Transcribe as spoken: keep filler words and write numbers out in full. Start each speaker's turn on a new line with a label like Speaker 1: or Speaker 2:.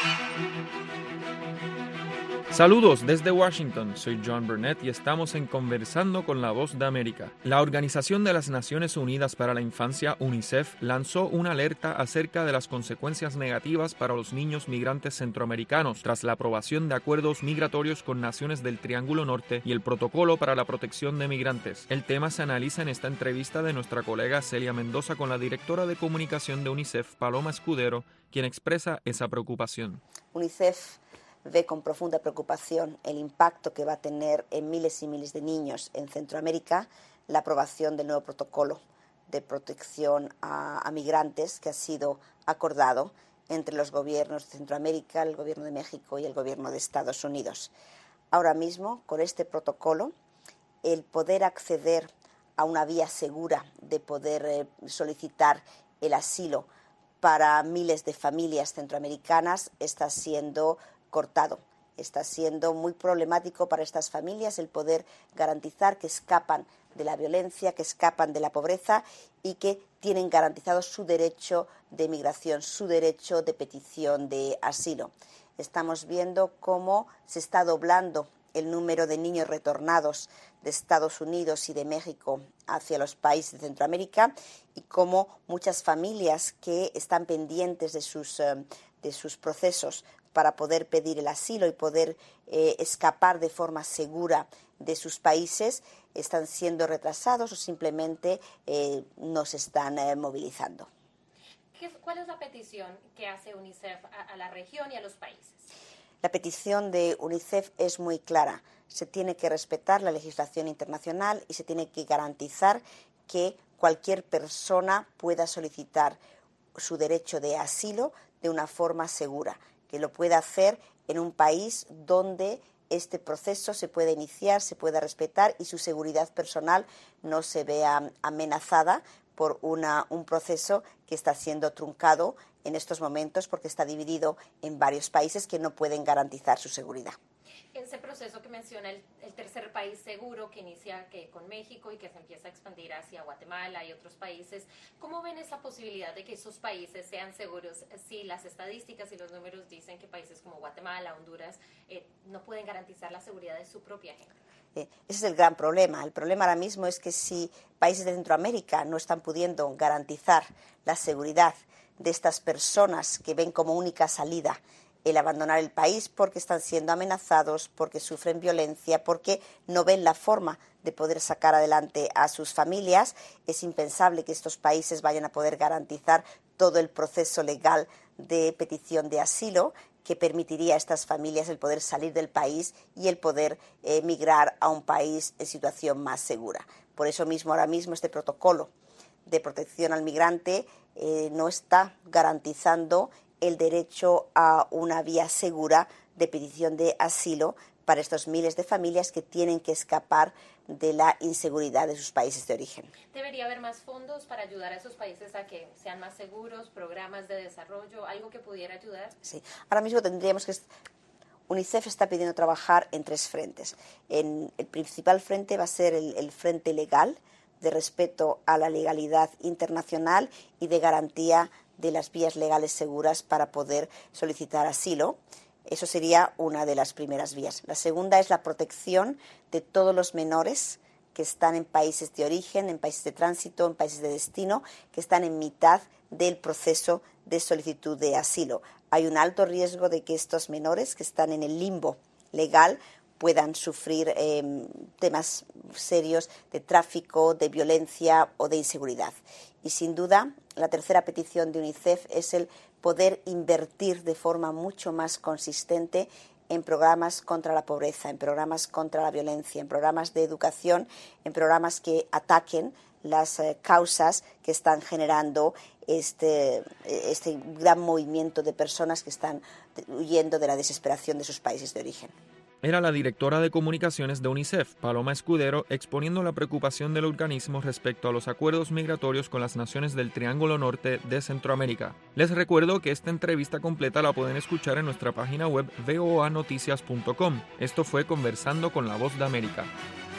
Speaker 1: Saludos desde Washington, soy John Burnett y estamos en Conversando con la Voz de América. La Organización de las Naciones Unidas para la Infancia, UNICEF, lanzó una alerta acerca de las consecuencias negativas para los niños migrantes centroamericanos tras la aprobación de acuerdos migratorios con naciones del Triángulo Norte y el Protocolo para la Protección de Migrantes. El tema se analiza en esta entrevista de nuestra colega Celia Mendoza con la directora de comunicación de UNICEF, Paloma Escudero, quien expresa esa preocupación.
Speaker 2: UNICEF ve con profunda preocupación el impacto que va a tener en miles y miles de niños en Centroamérica la aprobación del nuevo protocolo de protección a, a migrantes que ha sido acordado entre los gobiernos de Centroamérica, el gobierno de México y el gobierno de Estados Unidos. Ahora mismo, con este protocolo, el poder acceder a una vía segura de poder eh, solicitar el asilo para miles de familias centroamericanas está siendo cortado. Está siendo muy problemático para estas familias el poder garantizar que escapan de la violencia, que escapan de la pobreza y que tienen garantizado su derecho de migración, su derecho de petición de asilo. Estamos viendo cómo se está doblando el número de niños retornados de Estados Unidos y de México hacia los países de Centroamérica y cómo muchas familias que están pendientes de sus, eh, de sus procesos para poder pedir el asilo y poder eh, escapar de forma segura de sus países, están siendo retrasados o simplemente eh, no se están eh, movilizando.
Speaker 3: ¿Cuál es la petición que hace UNICEF a, a la región y a los países?
Speaker 2: La petición de UNICEF es muy clara. Se tiene que respetar la legislación internacional y se tiene que garantizar que cualquier persona pueda solicitar su derecho de asilo de una forma segura, que lo pueda hacer en un país donde este proceso se pueda iniciar, se pueda respetar y su seguridad personal no se vea amenazada por una, un proceso que está siendo truncado en estos momentos porque está dividido en varios países que no pueden garantizar su seguridad.
Speaker 3: Ese proceso que menciona el, el tercer país seguro que inicia que con México y que se empieza a expandir hacia Guatemala y otros países, ¿cómo ven esa posibilidad de que esos países sean seguros si las estadísticas y los números dicen que países como Guatemala, Honduras, eh, no pueden garantizar la seguridad de su propia gente?
Speaker 2: Eh, ese es el gran problema. El problema ahora mismo es que si países de Centroamérica no están pudiendo garantizar la seguridad de estas personas que ven como única salida el abandonar el país porque están siendo amenazados, porque sufren violencia, porque no ven la forma de poder sacar adelante a sus familias, es impensable que estos países vayan a poder garantizar todo el proceso legal de petición de asilo que permitiría a estas familias el poder salir del país y el poder eh, migrar a un país en situación más segura. Por eso mismo, ahora mismo, este protocolo de protección al migrante eh, no está garantizando el derecho a una vía segura de petición de asilo para estos miles de familias que tienen que escapar de la inseguridad de sus países de origen.
Speaker 3: ¿Debería haber más fondos para ayudar a esos países a que sean más seguros, programas de desarrollo, algo que pudiera ayudar?
Speaker 2: Sí, ahora mismo tendríamos que... UNICEF está pidiendo trabajar en tres frentes. En el principal frente va a ser el, el frente legal, de respeto a la legalidad internacional y de garantía de las vías legales seguras para poder solicitar asilo. Eso sería una de las primeras vías. La segunda es la protección de todos los menores que están en países de origen, en países de tránsito, en países de destino, que están en mitad del proceso de solicitud de asilo. Hay un alto riesgo de que estos menores que están en el limbo legal puedan sufrir eh, temas serios de tráfico, de violencia o de inseguridad. Y sin duda, la tercera petición de UNICEF es el poder invertir de forma mucho más consistente en programas contra la pobreza, en programas contra la violencia, en programas de educación, en programas que ataquen las eh, causas que están generando este, este gran movimiento de personas que están huyendo de la desesperación de sus países de origen.
Speaker 1: Era la directora de comunicaciones de UNICEF, Paloma Escudero, exponiendo la preocupación del organismo respecto a los acuerdos migratorios con las naciones del Triángulo Norte de Centroamérica. Les recuerdo que esta entrevista completa la pueden escuchar en nuestra página web v o a noticias punto com. Esto fue Conversando con la Voz de América.